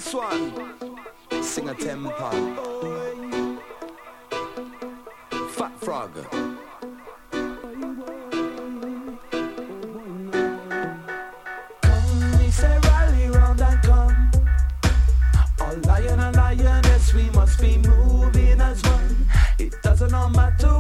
This one, sing a temper. Fat Frog. Come, me say rally round and come. A lion and lioness, we must be moving as one. It doesn't matter